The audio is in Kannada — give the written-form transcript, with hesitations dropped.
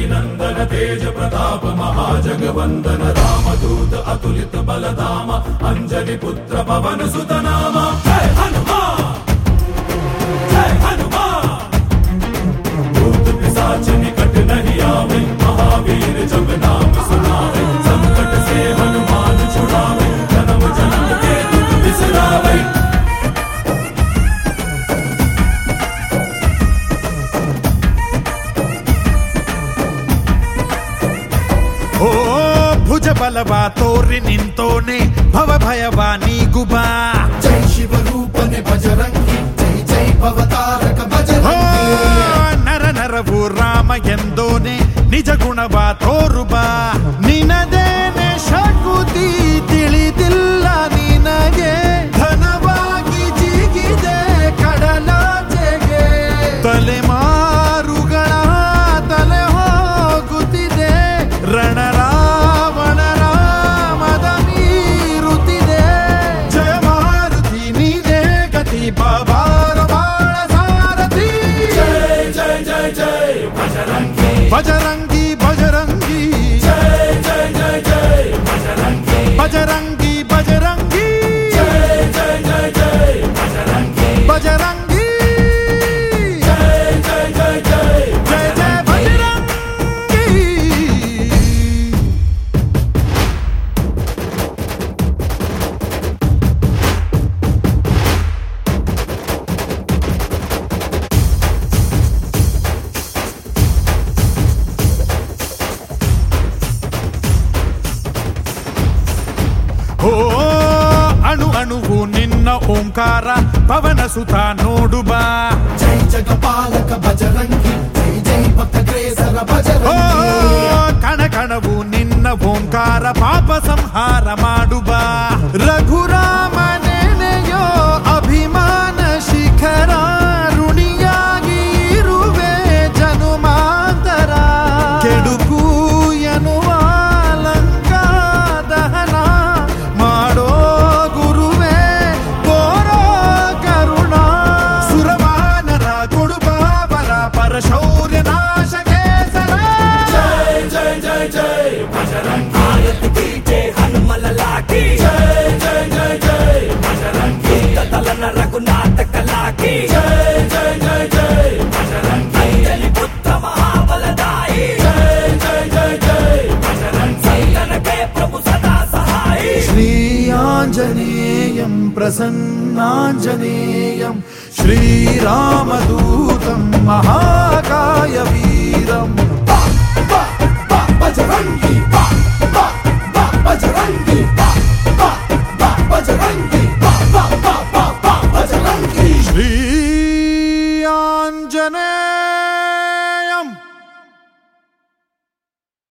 नंदन तेज प्रताप महाजगवंदन रामदूत अतुलित बलधाम अंजलि पुत्र पवन सुत नाम जय हनुमान जय हनुमान भूत पिशाच निकट नहीं आवे महावीर जब नाम सुनावे संकट से हनुमान छुड़ावे जन्म जन्म के दुख बिसरावे ओ भुज बलवा तोरि निंतोने भव भयवा नीगुबा जय शिव रूपने बजरंगी जय जय भवतारक बजरंगी नर नरवु राम ಎಂದೋನೆ ನಿಜ ಗುಣವಾ ತೋರುಬಾ ನಿನದೇನೆ ಶಕುತಿ ತಿಳಿದಿಲ್ಲ ನಿನಗೆ ಧನವಾಗಿ ಜಿಗಿದೆ ಕಡಲಾಚೆಗೆ ತಲೆಮಾರುಗಳ ತಲೆ ಹೋಗುತ್ತಿದೆ ರಣರಾವಣ ರಾಮದ ಮೀರುತ್ತಿದೆ ಜಯ ಮಾರುತಿ ನೀನೇ ಗತಿ ಬಾಬಾರ ಬಾಳ ಸಾರಥಿ जय जय जय जय बजरंगी बजरंगी बजरंगी जय जय जय जय बजरंगी बजरंगी बजरंगी जय जय जय जय बजरंगी बजरंगी जय जय जय जय जय जय बजरंगी ಓ ಅಣು ಅಣುವು ನಿನ್ನ ಓಂಕಾರ ಪವನ ಸುತ ನೋಡುಬಾ जय जगपालक बजरंगी जय जय भक्तग्रेसर ಓ बजरंगी ಕಣ ಕಣವು ನಿನ್ನ ಓಂಕಾರ ಪಾಪ ಸಂಹಾರ ಮಾಡುಬಾ ರಘುರಾಮ ನೆನೆಯೋ ಅಭಿಮಾನ ಶಿಖರ ಋಣಿಯಾಗಿ ಇರುವೆ ಜನುಮಾಂತರ ಕೆಡುಕು ಎನ್ನುವ ಲಂಕಾ ದಹನ ಮಾಡೋ ಗುರುವೇ ತೋರೋ ಕರುಣ ಸುರವಾನರ ಕೊಡುಬಾವರ ಪರಶೌರ್ಯ ನಾಶ ಕೇಸರ जय जय जय जय बजरंगी आयत कीजे हनुमल लाठी जय जय जय जय बजरंगी तलन रघुनाथ कलाकी जय जय जय जय बजरंगी अंजलि पुत्र महाबलदाई जय जय जय जय बजरंगी संतन के प्रभु सदा सहाय श्री आंजनेयं प्रसन्नांजनेयं श्रीरामदूतं महाकाय वीरं